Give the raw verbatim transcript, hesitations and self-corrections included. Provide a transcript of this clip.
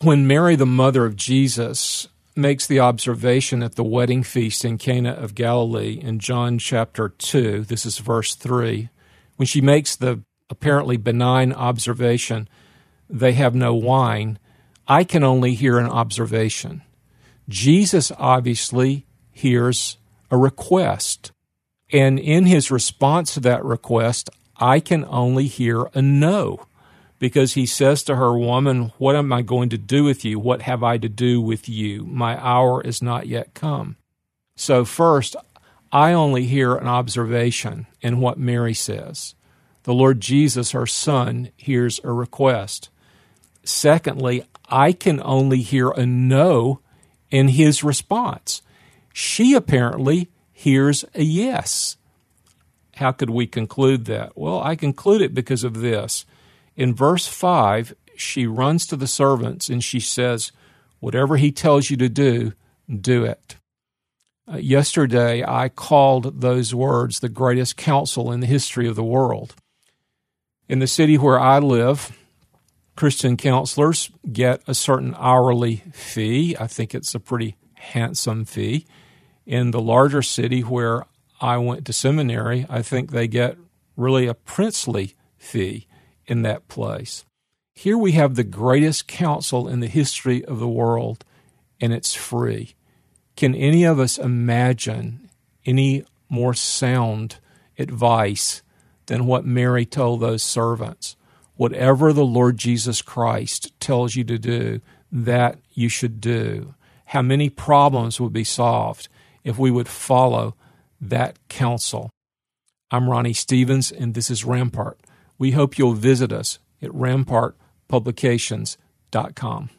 When Mary, the mother of Jesus, makes the observation at the wedding feast in Cana of Galilee in John chapter two, this is verse three, when she makes the apparently benign observation, they have no wine, I can only hear an observation. Jesus obviously hears a request, and in his response to that request, I can only hear a no. Because he says to her, woman, what am I going to do with you? What have I to do with you? My hour is not yet come. So first, I only hear an observation in what Mary says. The Lord Jesus, her son, hears a request. Secondly, I can only hear a no in his response. She apparently hears a yes. How could we conclude that? Well, I conclude it because of this. In verse five, she runs to the servants and she says, whatever he tells you to do, do it. Uh, yesterday, I called those words the greatest counsel in the history of the world. In the city where I live, Christian counselors get a certain hourly fee. I think it's a pretty handsome fee. In the larger city where I went to seminary, I think they get really a princely fee in that place. Here we have the greatest counsel in the history of the world, and it's free. Can any of us imagine any more sound advice than what Mary told those servants? Whatever the Lord Jesus Christ tells you to do, that you should do. How many problems would be solved if we would follow that counsel? I'm Ronnie Stevens, and this is Rampart. We hope you'll visit us at rampart publications dot com.